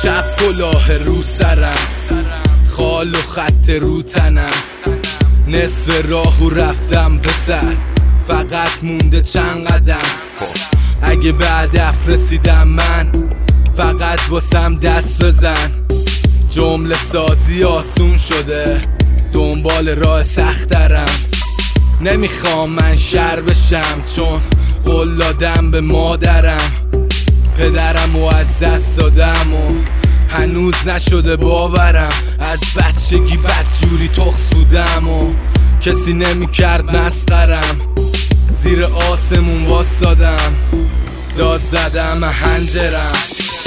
چپ کلاه رو سرم، خال و خط رو تنم، نصف راهو رفتم به سر، فقط مونده چند قدم. اگه به هدف رسیدم من، فقط واسم دست بزن. جمله سازی آسون شده، دنبال راه سخت دارم. نمیخوام من شر بشم، چون قول دادم به مادرم. پدرم و از دست دادم و هنوز نشده باورم. از بچگی بدجوری تخص بودم و کسی نمیکرد مسخرم. زیر آسمون واسادم، داد زدم هنجرم.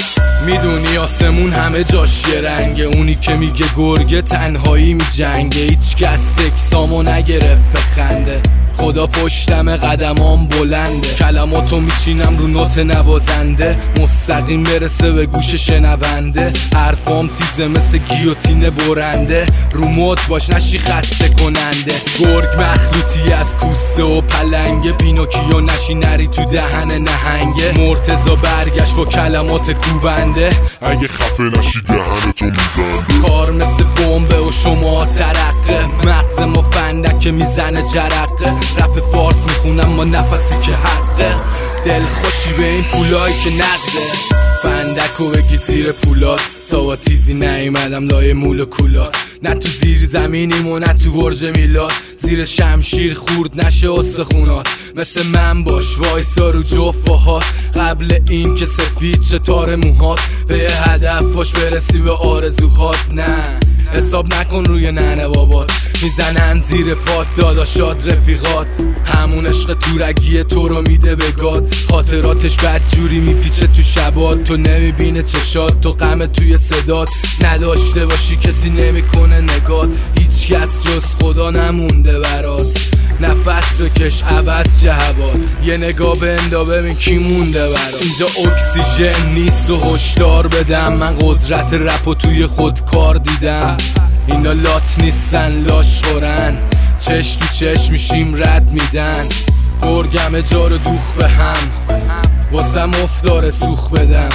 میدونی آسمون همه جاش یه رنگه، اونی که میگه گرگه تنهایی میجنگه. هیچ کس تکسامو نگرفت خنده، خدا پشتم قدمام بلنده. کلماتو میچینم رو نوت نوازنده، مستقیم برسه به گوش شنونده. حرفام تیزه مثل گیوتین برنده، رو مد باش نشی خسته کننده. گرگ مخلوطی از کوسه و پلنگه، پینوکیو نشی نری تو دهن نهنگه. مرتضی برگشت با کلمات کوبنده، اگه خفه نشی دهنتو میبنده. کار مثل بمبه و شما ترقه، مغز ما فندک میزنه جرقه. رپ فارس میخونم با نفسی که حقه، دل خوشی به این پولایی که نقده. فندکو بگی زیر پولات، تا با تیزی نیومدم لای مول و کولات. نه تو زیر زمینیم و نه تو برج میلاد، زیر شمشیر خورد نشه استخونات. مثل من باش وایسا رو جفاهات، قبل این که سفید شه تار موهات. به هدف باش برسی به آرزوهات، نه حساب نکن روی ننه بابات. میزنن زیر پات داداشات رفیقات، همون عشق تورگی تو رو میده به گاد. خاطراتش بدجوری میپیچه تو شبات، تو نمیبینه چشات، تو غم توی صدات. نداشته باشی کسی نمیکنه نگات، هیچ کس جز خدا نمونده برات. نفس بکش عوض چه هوات، یه نگاه بندا ببین کی مونده برات. اینجا اکسیژن نیست و هشدار بدم، من قدرت رپو توی خود کار دیدم. اینا لات نیستن لاش خورن، چش تو چش میشیم رد میدن. گرگم جا رو دوخ به هم، واسم افتاره سوخ بدم.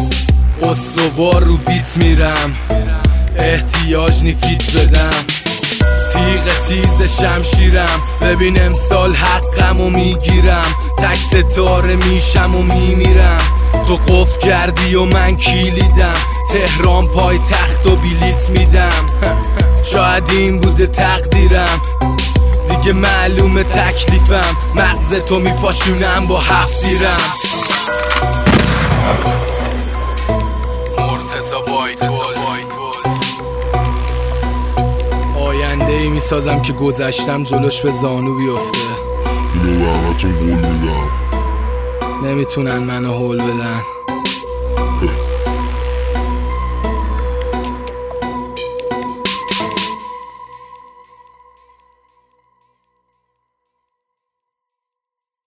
استوار رو بیت میرم، احتیاج نی فیت بدم. تیغ تیز شمشیرم، ببین امسال حقمو میگیرم. تک ستاره میشم و میمیرم، تو قفل کردی و من کلیدم. تهران پای تخت و بلیت میدم، شاید این بوده تقدیرم. دیگه معلومه تکلیفم، مغز تو میپاشونم با 7 دیرم. مرتضی وایت آینده ای میسازم که گذشتم جلوش به زانو بیفته. اینو به همتون قول میدم، نمیتونن منو هول بدن.